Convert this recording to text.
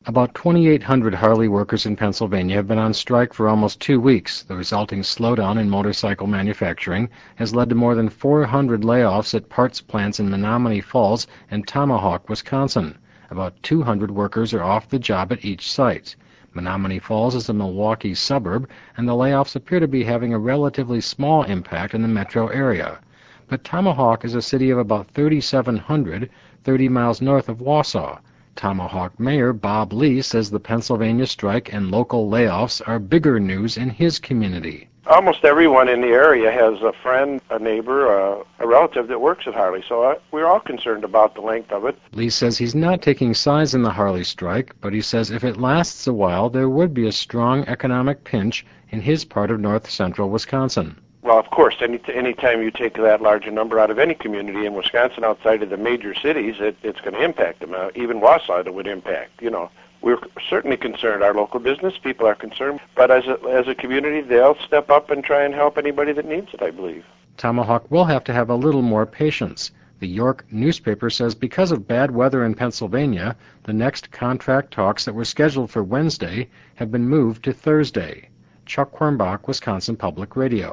About 2,800 Harley workers in Pennsylvania have been on strike for almost 2 weeks. The resulting slowdown in motorcycle manufacturing has led to more than 400 layoffs at parts plants in Menomonee Falls and Tomahawk, Wisconsin. About 200 workers are off the job at each site. Menomonee Falls is a Milwaukee suburb, and the layoffs appear to be having a relatively small impact in the metro area. But Tomahawk is a city of about 3,700, 30 miles north of Wausau. Tomahawk Mayor Bob Lee says the Pennsylvania strike and local layoffs are bigger news in his community. Almost everyone in the area has a friend, a neighbor, a relative that works at Harley, so we're all concerned about the length of it. Lee says he's not taking sides in the Harley strike, but he says if it lasts a while, there would be a strong economic pinch in his part of north-central Wisconsin. Well, of course, any time you take that large a number out of any community in Wisconsin outside of the major cities, it's going to impact them. Even Wausau, it would impact. We're certainly concerned. Our local business people are concerned, but as a community, they'll step up and try and help anybody that needs it, I believe. Tomahawk will have to have a little more patience. The York newspaper says because of bad weather in Pennsylvania, the next contract talks that were scheduled for Wednesday have been moved to Thursday. Chuck Quirmbach, Wisconsin Public Radio.